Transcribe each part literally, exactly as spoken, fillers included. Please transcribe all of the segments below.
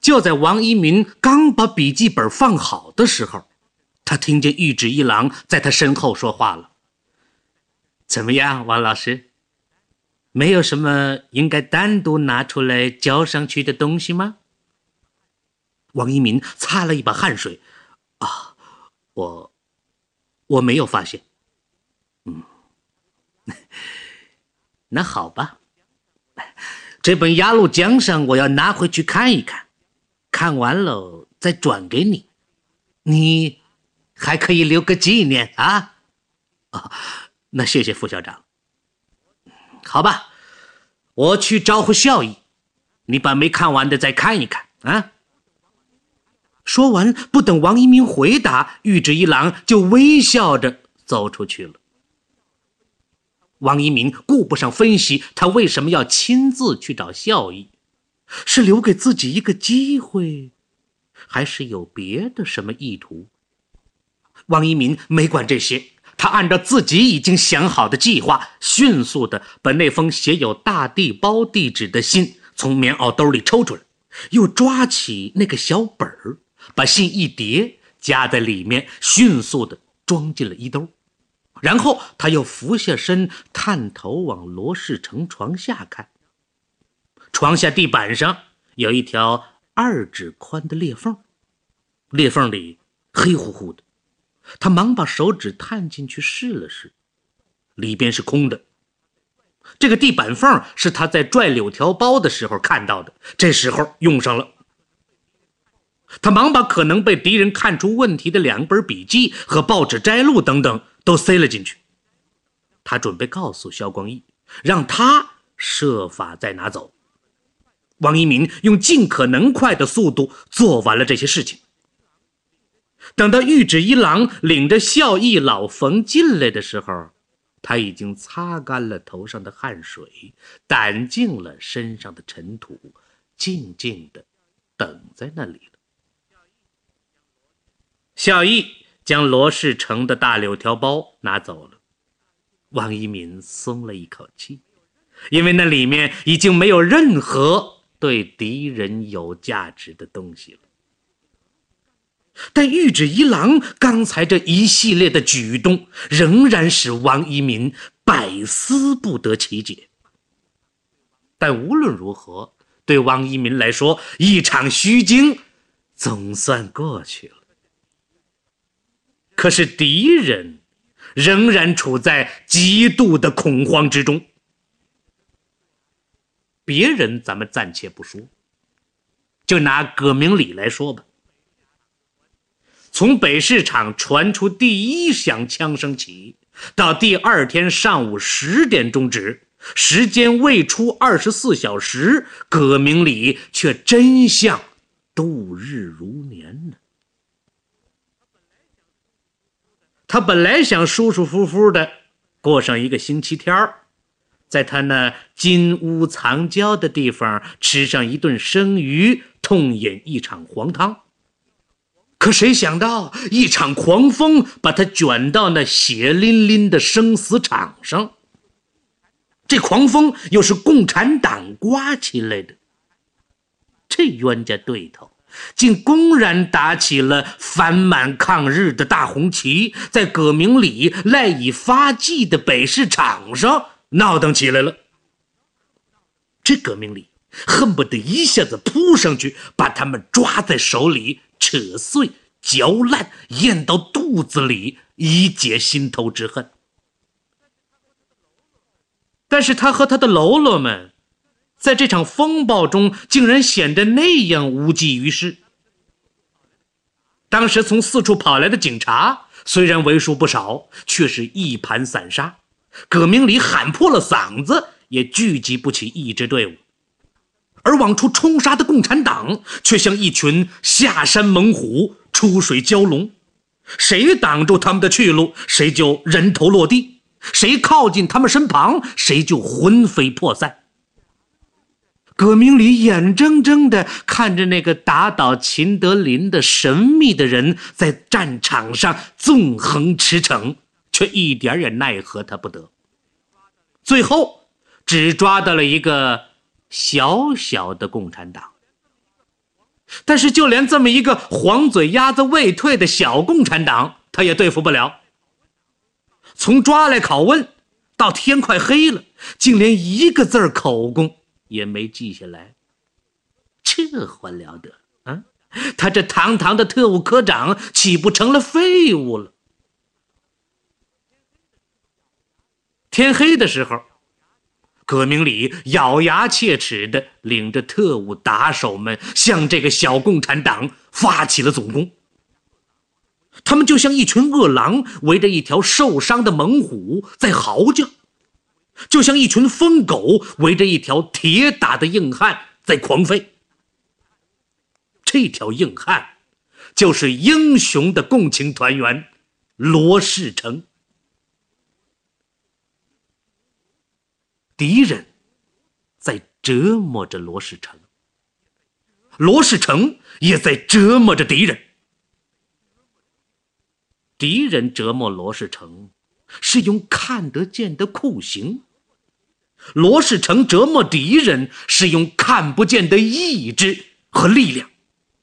就在王一民刚把笔记本放好的时候，他听见玉指一郎在他身后说话了。怎么样，王老师？没有什么应该单独拿出来交上去的东西吗？王一民擦了一把汗水。啊，我我没有发现。嗯，那好吧，这本鸭绿江上我要拿回去看一看，看完了再转给你，你还可以留个纪念啊。哦，那谢谢副校长。好吧，我去招呼校医，你把没看完的再看一看啊。说完，不等王一鸣回答，玉指一郎就微笑着走出去了。王一鸣顾不上分析他为什么要亲自去找校医，是留给自己一个机会，还是有别的什么意图？王一鸣没管这些，他按照自己已经想好的计划，迅速地把那封写有大地包地址的信从棉袄兜里抽出来，又抓起那个小本儿，把信一叠夹在里面，迅速地装进了衣兜。然后他又俯下身，探头往罗世成床下看。床下地板上有一条二指宽的裂缝，裂缝里黑乎乎的。他忙把手指探进去试了试，里边是空的。这个地板缝是他在拽柳条包的时候看到的，这时候用上了。他忙把可能被敌人看出问题的两本笔记和报纸摘录等等都塞了进去。他准备告诉萧光义，让他设法再拿走。王一鸣用尽可能快的速度做完了这些事情。等到玉指一郎领着校医老冯进来的时候，他已经擦干了头上的汗水，掸净了身上的尘土，静静地等在那里了。校医将罗世成的大柳条包拿走了，王一民松了一口气，因为那里面已经没有任何对敌人有价值的东西了。但玉指一郎刚才这一系列的举动仍然使王一民百思不得其解。但无论如何，对王一民来说，一场虚惊总算过去了。可是敌人仍然处在极度的恐慌之中。别人咱们暂且不说，就拿葛明礼来说吧。从北市场传出第一响枪声起，到第二天上午十点钟止，时间未出二十四小时，葛明礼却真像度日如年呢。他本来想舒舒服服的过上一个星期天儿，在他那金屋藏娇的地方吃上一顿生鱼，痛饮一场黄汤。可谁想到一场狂风把他卷到那血淋淋的生死场上。这狂风又是共产党刮起来的，这冤家对头竟公然打起了反满抗日的大红旗，在葛明礼赖以发迹的北市场上闹腾起来了。这葛明礼恨不得一下子扑上去，把他们抓在手里，扯碎嚼烂，咽到肚子里，以解心头之恨。但是他和他的喽啰们在这场风暴中竟然显得那样无济于事。当时从四处跑来的警察虽然为数不少，却是一盘散沙，葛明礼喊破了嗓子也聚集不起一支队伍。而往出冲杀的共产党却像一群下山猛虎，出水蛟龙，谁挡住他们的去路，谁就人头落地，谁靠近他们身旁，谁就魂飞魄散。葛明礼眼睁睁地看着那个打倒秦德林的神秘的人在战场上纵横驰骋，却一点也奈何他不得。最后只抓到了一个小小的共产党。 但是就连这么一个黄嘴鸭子未退的小共产党，他也对付不了。从抓来拷问到天快黑了，竟连一个字口供也没记下来，这还了得啊！他这堂堂的特务科长岂不成了废物了？天黑的时候，葛明礼咬牙切齿地领着特务打手们向这个小共产党发起了总攻。他们就像一群饿狼围着一条受伤的猛虎在嚎叫，就像一群疯狗围着一条铁打的硬汉在狂吠。这条硬汉就是英雄的共青团员罗世成。敌人在折磨着罗世成，罗世成也在折磨着敌人。敌人折磨罗世成是用看得见的酷刑，罗世成折磨敌人是用看不见的意志和力量。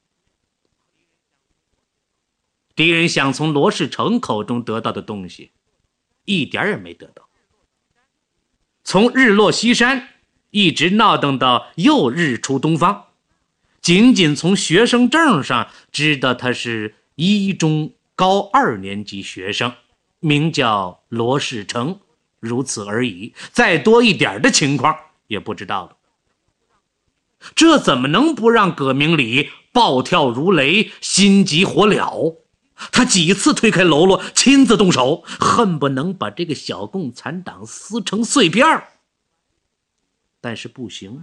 敌人想从罗世成口中得到的东西，一点也没得到。从日落西山一直闹腾到又日出东方，仅仅从学生证上知道他是一中高二年级学生，名叫罗世成，如此而已，再多一点的情况也不知道了。这怎么能不让葛明礼暴跳如雷，心急火燎？他几次推开喽啰，亲自动手，恨不能把这个小共产党撕成碎片。但是不行，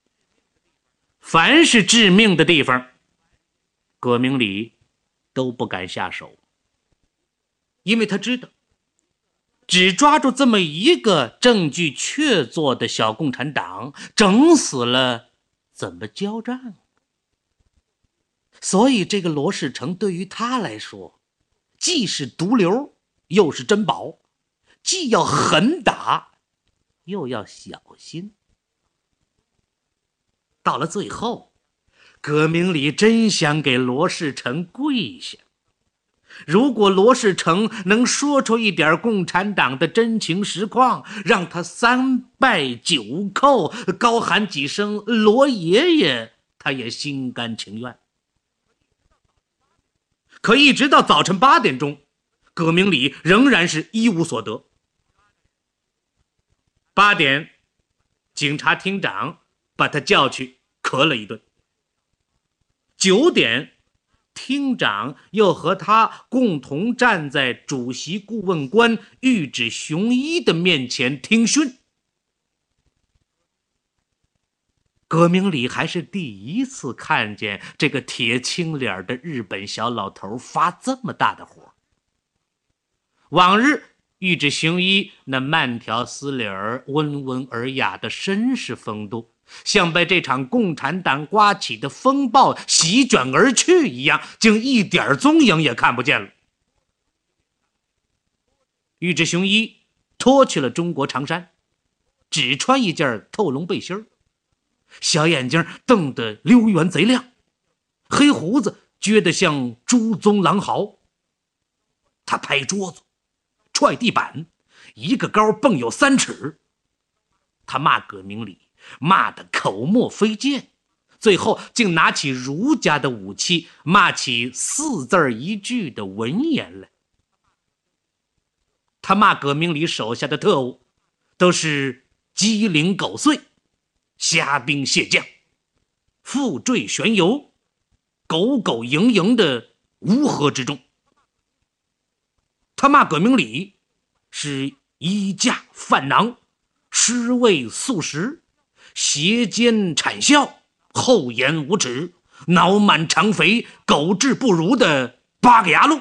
凡是致命的地方，葛明礼都不敢下手，因为他知道，只抓住这么一个证据确凿的小共产党，整死了怎么交账？所以这个罗世成对于他来说，既是毒瘤又是珍宝，既要狠打又要小心。到了最后，葛明礼真想给罗世成跪下。如果罗世成能说出一点共产党的真情实况，让他三拜九叩，高喊几声罗爷爷，他也心甘情愿。可一直到早晨八点钟，葛明礼仍然是一无所得。八点，警察厅长把他叫去咳了一顿。九点，厅长又和他共同站在主席顾问官玉指雄一的面前听讯。葛明礼还是第一次看见这个铁青脸的日本小老头发这么大的火。往日玉指雄一那慢条斯理儿、温文尔雅的绅士风度，像被这场共产党刮起的风暴席卷而去一样，竟一点踪影也看不见了。玉指雄一脱去了中国长衫，只穿一件透笼背心儿，小眼睛瞪得溜圆贼亮，黑胡子撅得像猪鬃狼嚎。他拍桌子，踹地板，一个高蹦有三尺。他骂葛明礼，骂得口沫飞溅，最后竟拿起儒家的武器，骂起四字一句的文言来。他骂葛明礼手下的特务都是鸡零狗碎、虾兵蟹将、负坠悬游、狗狗营营的乌合之众。他骂葛明礼是衣架饭囊、尸位素食、斜肩谄笑、厚颜无耻、脑满肠肥、狗志不如的八个牙路。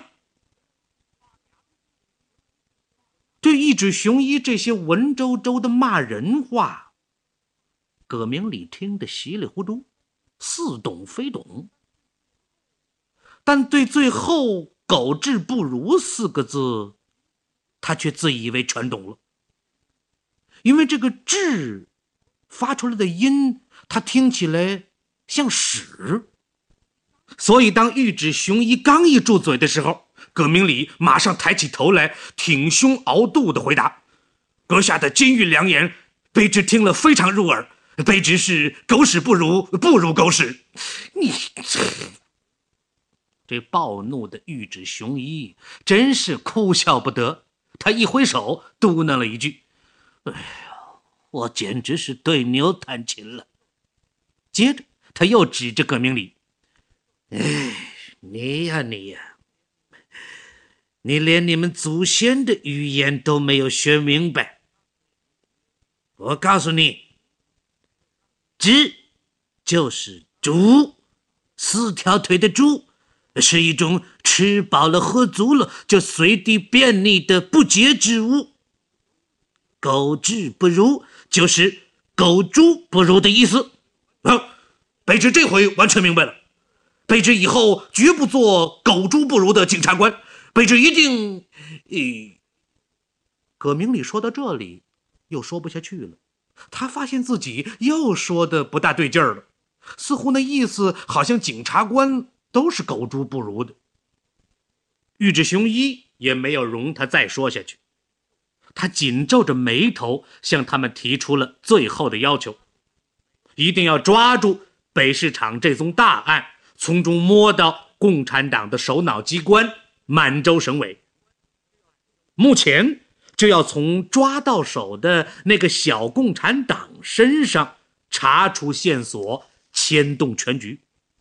对一指雄一这些文绉绉的骂人话，葛明礼听得稀里糊涂，似懂非懂。但对最后狗志不如四个字，他却自以为全懂了。因为这个志发出来的音，他听起来像屎， 所以当玉指雄一刚一住嘴的时候，葛明礼马上抬起头来，挺胸熬肚的回答：“阁下的金玉良言，卑职听了非常入耳。卑职是狗屎不如，不如狗屎。”你这暴怒的玉指雄一真是哭笑不得，他一挥手嘟囔了一句：“哎呀，我简直是对牛弹琴了。”接着他又指着葛明礼：“哎，你呀你呀，你连你们祖先的语言都没有学明白。我告诉你，只就是猪，四条腿的猪，是一种吃饱了喝足了就随地便溺的不洁之物。狗彘不如，就是狗猪不如的意思。啊，卑职这回完全明白了。卑职以后绝不做狗猪不如的检察官，卑职一定……呃……葛明礼说到这里，又说不下去了。他发现自己又说的不大对劲儿了，似乎那意思好像检察官都是狗猪不如的。玉指雄一也没有容他再说下去，他紧皱着眉头向他们提出了最后的要求：一定要抓住北市场这宗大案，从中摸到共产党的首脑机关满洲省委。目前就要从抓到手的那个小共产党身上查出线索，牵动全局。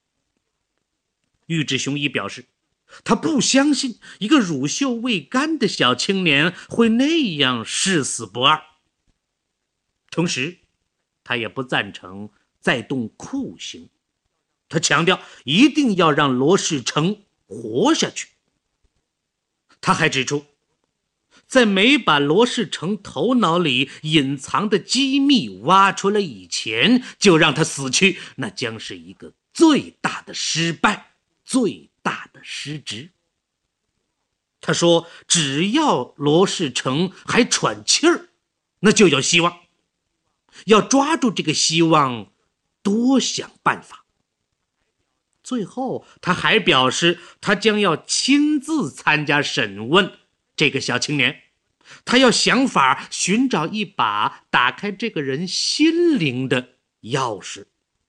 玉指雄一表示，他不相信一个乳臭未干的小青年会那样誓死不二。同时，他也不赞成再动酷刑。他强调一定要让罗世成活下去。他还指出，在没把罗世成头脑里隐藏的机密挖出来以前，就让他死去，那将是一个最大的失败，最大的失职。他说，只要罗世成还喘气儿，那就有希望。要抓住这个希望，多想办法。最后，他还表示，他将要亲自参加审问这个小青年，他要想法寻找一把打开这个人心灵的钥匙。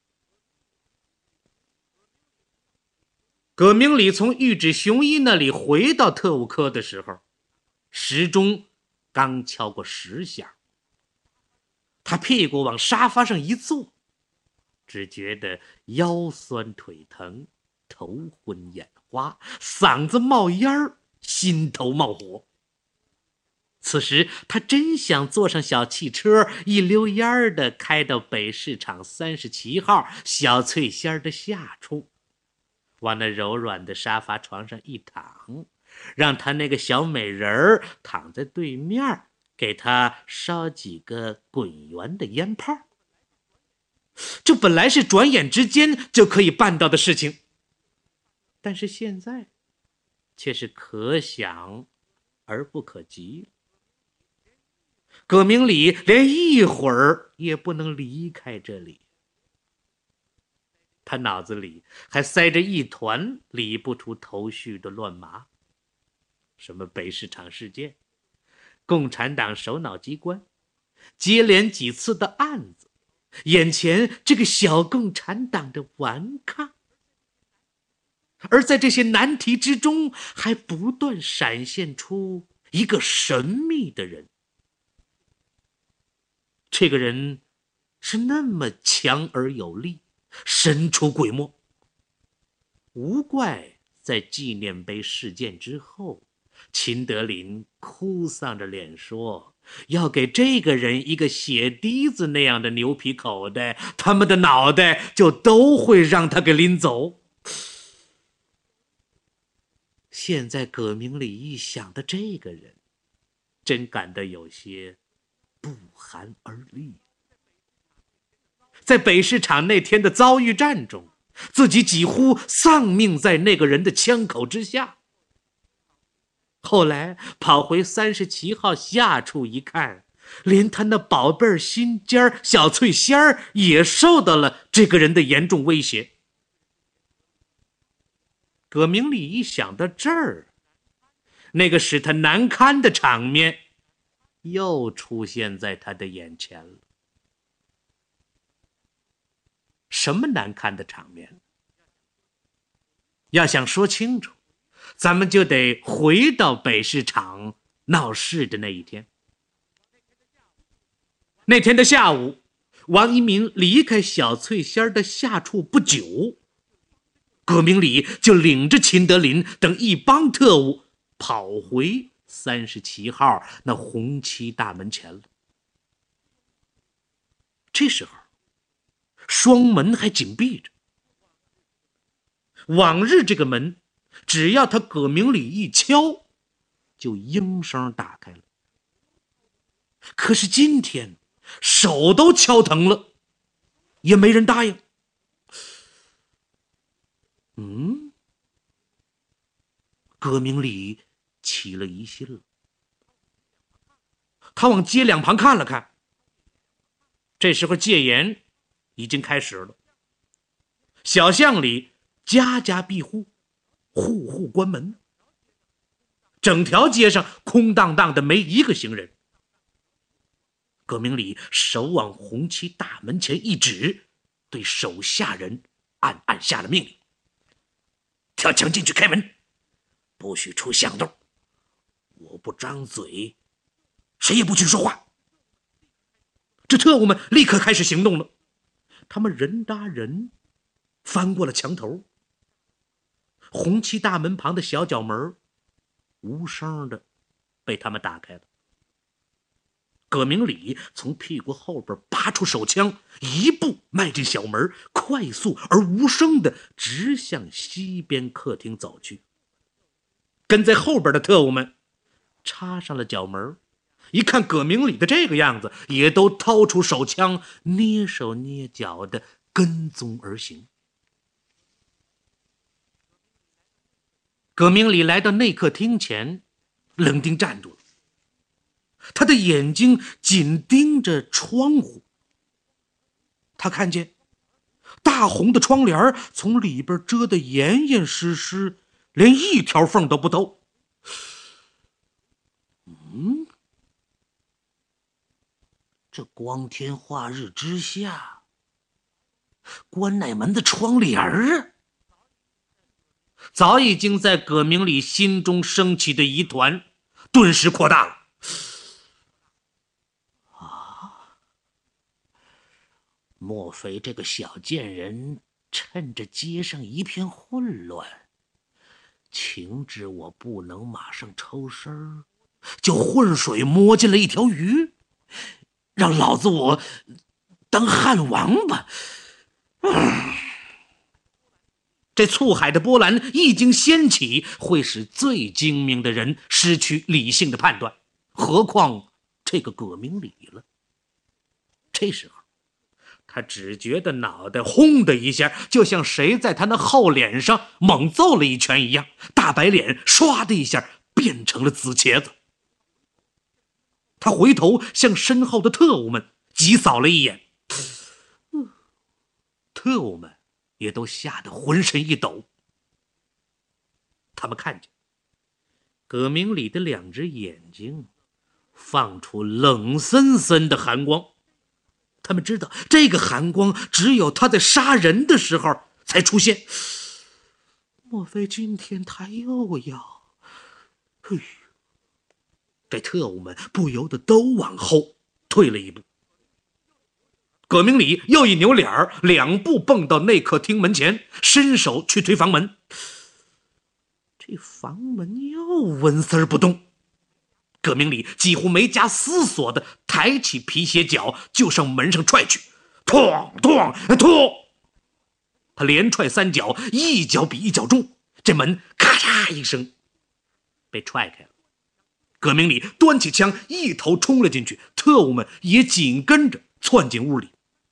葛明礼从玉指雄一那里回到特务科的时候，时钟刚敲过十下。他屁股往沙发上一坐，只觉得腰酸腿疼，头昏眼花，嗓子冒烟儿，心头冒火。此时他真想坐上小汽车，一溜烟儿的开到北市场三十七号小翠仙的下处，往那柔软的沙发床上一躺，让他那个小美人儿躺在对面，给他烧几个滚圆的烟泡。这本来是转眼之间就可以办到的事情，但是现在却是可想而不可及。葛明礼连一会儿也不能离开这里，他脑子里还塞着一团理不出头绪的乱麻，什么北市场事件，共产党首脑机关，接连几次的案子，眼前这个小共产党的顽抗。而在这些难题之中，还不断闪现出一个神秘的人。这个人是那么强而有力，神出鬼没。无怪在纪念碑事件之后，秦德林哭丧着脸说，要给这个人一个血滴子那样的牛皮口袋，他们的脑袋就都会让他给拎走。现在葛明礼一想到这个人，真感到有些不寒而栗。在北市场那天的遭遇战中，自己几乎丧命在那个人的枪口之下。后来跑回三十七号下处一看，连他那宝贝心尖小翠仙儿也受到了这个人的严重威胁。 葛明礼一想到这儿，那个使他难堪的场面又出现在他的眼前了。什么难堪的场面？要想说清楚，咱们就得回到北市场闹事的那一天。那天的下午，王一民离开小翠仙的下处不久，葛明礼就领着秦德林等一帮特务跑回三十七号那红旗大门前了。这时候双门还紧闭着，往日这个门只要他葛明礼一敲就应声打开了，可是今天手都敲疼了也没人答应。嗯，葛明礼起了疑心了，他往街两旁看了看，这时候戒严已经开始了，小巷里家家闭户，户户关门，整条街上空荡荡的，没一个行人。葛明礼手往红旗大门前一指，对手下人暗暗下了命令：跳墙进去开门，不许出响动，我不张嘴，谁也不许说话。这特务们立刻开始行动了，他们人搭人翻过了墙头，红旗大门旁的小角门无声的被他们打开了。葛明礼从屁股后边拔出手枪，一步迈进小门，快速而无声的直向西边客厅走去。跟在后边的特务们插上了角门，一看葛明礼的这个样子，也都掏出手枪，蹑手蹑脚的跟踪而行。葛明礼来到内客厅前，冷定站住了，他的眼睛紧盯着窗户。他看见大红的窗帘从里边遮得严严实实，连一条缝都不透。嗯，这光天化日之下，关哪门的窗帘啊？早已经在葛明礼心中升起的疑团顿时扩大了。啊，莫非这个小贱人趁着街上一片混乱，情知我不能马上抽身，就浑水摸进了一条鱼，让老子我当汉王吧。嗯，这醋海的波澜一经掀起，会使最精明的人失去理性的判断，何况这个葛明礼了。这时候他只觉得脑袋轰的一下，就像谁在他那后脸上猛揍了一拳一样，大白脸唰的一下变成了紫茄子。他回头向身后的特务们急扫了一眼，特务们也都吓得浑身一抖。他们看见葛明礼的两只眼睛放出冷森森的寒光，他们知道这个寒光只有他在杀人的时候才出现。莫非今天他又要……嘿，这特务们不由得都往后退了一步。葛明礼又一扭脸，两步蹦到内客厅门前，伸手去推房门。这房门又纹丝儿不动。葛明礼几乎没加思索的抬起皮鞋脚就上门上踹去，哐哐哐！他连踹三脚，一脚比一脚重，这门咔嚓一声被踹开了。葛明礼端起枪一头冲了进去，特务们也紧跟着窜进屋里。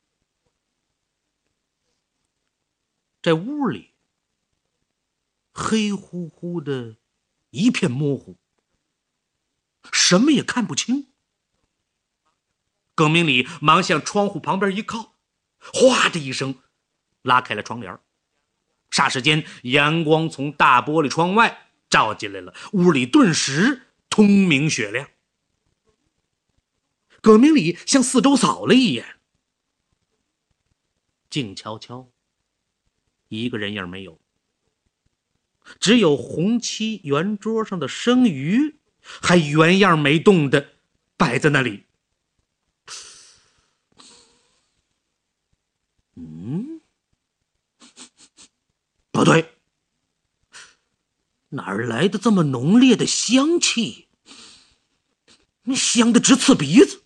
在屋里黑乎乎的一片模糊，什么也看不清。葛明礼忙向窗户旁边一靠，哗的一声拉开了窗帘。 霎时间，阳光从大玻璃窗外照进来了，屋里顿时通明雪亮。葛明礼向四周扫了一眼，静悄悄，一个人影没有，只有红漆圆桌上的生鱼还原样没动的摆在那里。嗯，不对，哪儿来的这么浓烈的香气？香得直刺鼻子。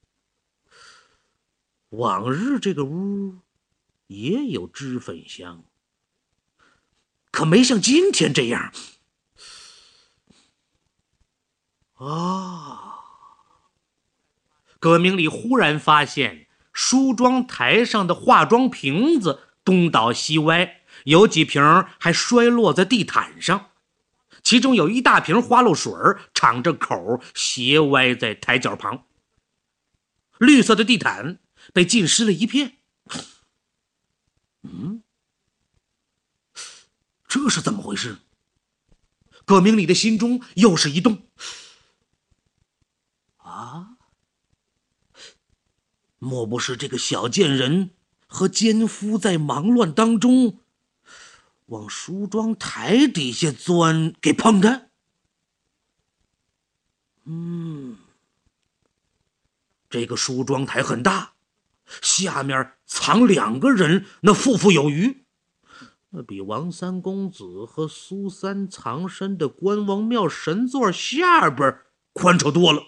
往日这个屋也有脂粉香，可没像今天这样。啊！葛明礼忽然发现梳妆台上的化妆瓶子东倒西歪，有几瓶还摔落在地毯上，其中有一大瓶花露水敞着口斜歪在台脚旁，绿色的地毯被浸湿了一片。嗯，这是怎么回事？葛明礼的心中又是一动。啊，莫不是这个小贱人和奸夫在忙乱当中往梳妆台底下钻给碰的？嗯，这个梳妆台很大，下面藏两个人，那富富有余，那比王三公子和苏三藏身的关王庙神座下边宽敞多了。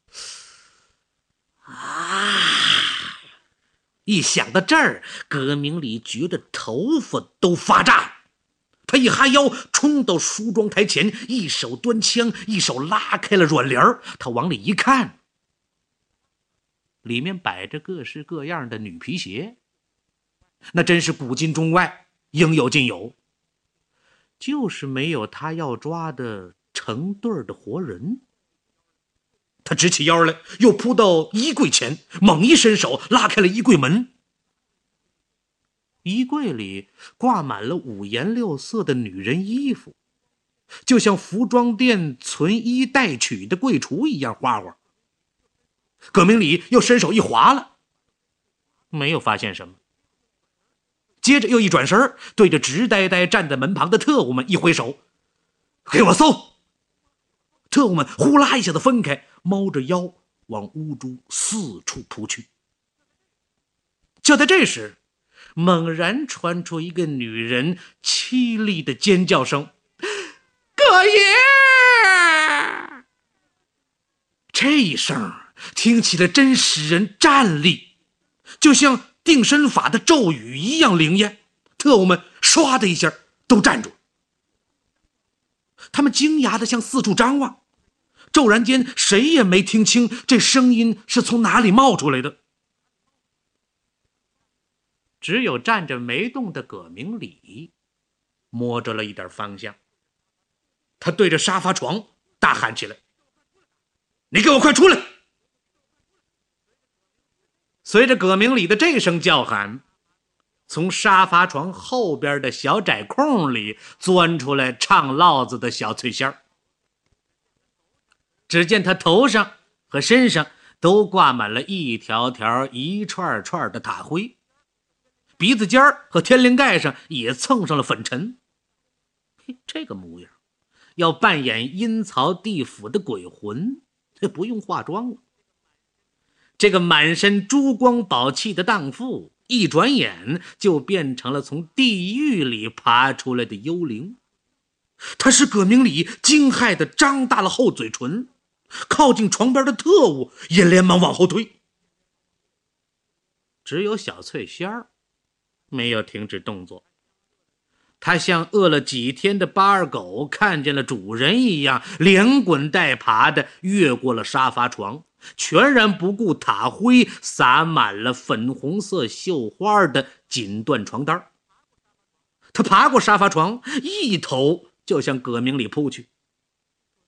啊！一想到这儿，葛明礼觉得头发都发炸。他一哈腰冲到梳妆台前，一手端枪，一手拉开了软帘。他往里一看，里面摆着各式各样的女皮鞋，那真是古今中外应有尽有，就是没有他要抓的成对的活人。他直起腰来，又扑到衣柜前，猛一伸手拉开了衣柜门。衣柜里挂满了五颜六色的女人衣服，就像服装店存衣待取的柜橱一样花花。葛明礼又伸手一划了，没有发现什么，接着又一转身，对着直呆呆站在门旁的特务们一挥手：“给我搜！”特务们呼啦一下子分开，猫着腰往屋中四处扑去。就在这时，猛然传出一个女人凄厉的尖叫声：“葛爷！”这一声听起来真使人战栗，就像定身法的咒语一样灵验。特务们唰的一下都站住，他们惊讶地向四处张望，骤然间谁也没听清这声音是从哪里冒出来的。只有站着没动的葛明礼摸着了一点方向，他对着沙发床大喊起来：“你给我快出来！”随着葛明礼的这声叫喊，从沙发床后边的小窄空里钻出来唱烙子的小翠仙儿。只见他头上和身上都挂满了一条条一串串的塔灰，鼻子尖儿和天灵盖上也蹭上了粉尘。这个模样，要扮演阴曹地府的鬼魂，这不用化妆了。这个满身珠光宝气的荡妇，一转眼就变成了从地狱里爬出来的幽灵。他使葛明礼惊骇地张大了厚嘴唇，靠近床边的特务也连忙往后退。只有小翠仙儿没有停止动作，他像饿了几天的巴尔狗看见了主人一样，连滚带爬的越过了沙发床，全然不顾塔灰洒满了粉红色绣花的锦缎床单。他爬过沙发床，一头就向葛明礼扑去。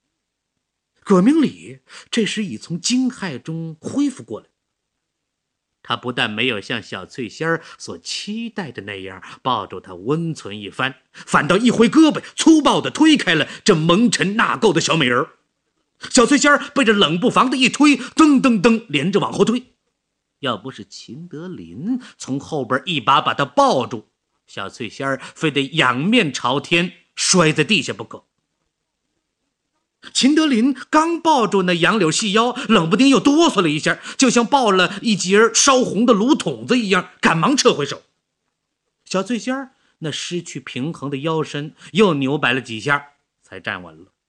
葛明礼这时已从惊骇中恢复过来， 他不但没有像小翠仙儿所期待的那样抱住她温存一番，反倒一挥胳膊粗暴地推开了这蒙尘纳垢的小美人儿。小翠仙儿被这冷不防的一推，噔噔噔连着往后退。要不是秦德林从后边一把把她抱住，小翠仙儿非得仰面朝天摔在地下不可。秦德林刚抱住那杨柳细腰，冷不丁又哆嗦了一下，就像抱了一截烧红的炉筒子一样，赶忙撤回手。小翠仙儿那失去平衡的腰身又扭摆了几下，才站稳了。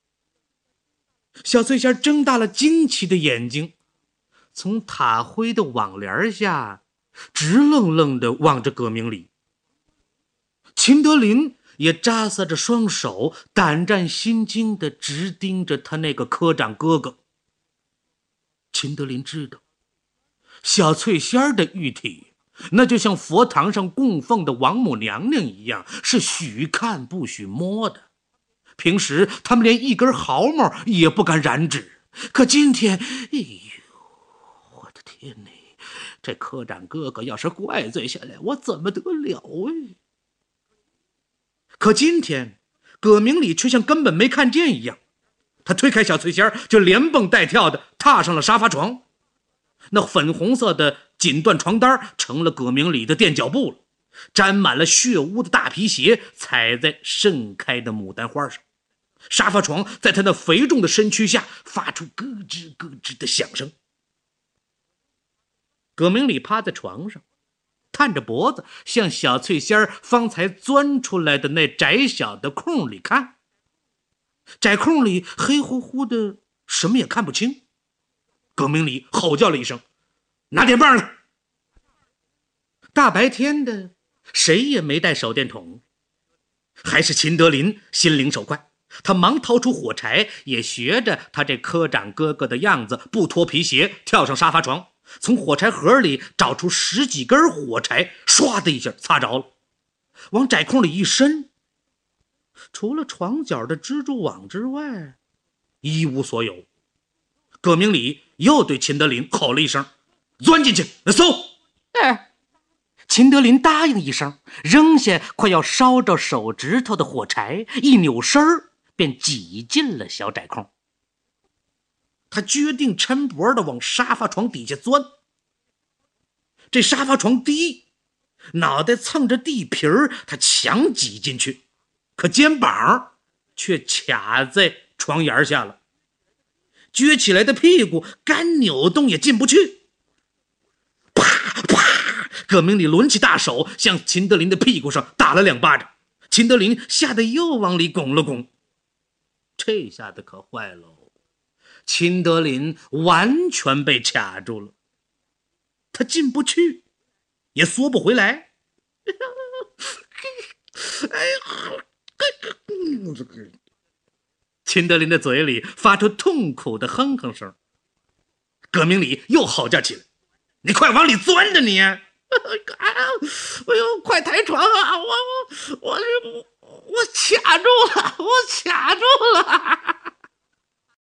小翠仙儿睁大了惊奇的眼睛，从塔灰的网帘下直愣愣地望着葛明礼。秦德林也扎撒着双手，胆战心惊地直盯着他那个科长哥哥。秦德林知道，小翠仙儿的玉体那就像佛堂上供奉的王母娘娘一样，是许看不许摸的。平时他们连一根毫毛也不敢染指，可今天，哎呦，我的天哪！这科长哥哥要是怪罪下来，我怎么得了哎？可今天葛明礼却像根本没看见一样，他推开小翠仙儿，就连蹦带跳的踏上了沙发床。那粉红色的锦缎床单成了葛明礼的垫脚布了，沾满了血污的大皮鞋踩在盛开的牡丹花上。沙发床在他那肥重的身躯下发出咯吱咯吱的响声。葛明礼趴在床上，探着脖子向小翠仙儿方才钻出来的那窄小的空里看。窄空里黑乎乎的，什么也看不清。葛明礼吼叫了一声：“拿电棒来！”大白天的，谁也没带手电筒。还是秦德林心灵手快，他忙掏出火柴，也学着他这科长哥哥的样子，不脱皮鞋跳上沙发床，从火柴盒里找出十几根火柴，唰的一下擦着了，往窄空里一伸，除了床角的蜘蛛网之外，一无所有。葛明礼又对秦德林吼了一声：“钻进去，搜！”哎，秦德林答应一声，扔下快要烧着手指头的火柴，一扭身儿便挤进了小窄空。他决定抻脖的往沙发床底下钻。这沙发床低，脑袋蹭着地皮儿，他强挤进去，可肩膀却卡在床沿下了，撅起来的屁股干扭动也进不去。啪啪，葛明礼抡起大手向秦德林的屁股上打了两巴掌，秦德林吓得又往里拱了拱。这下子可坏喽，秦德林完全被卡住了，他进不去，也缩不回来。哎呀！秦德林的嘴里发出痛苦的哼哼声。葛明礼又嚎叫起来：“你快往里钻着你！哎呦，快抬床啊！我我我我卡住了，我卡住了！”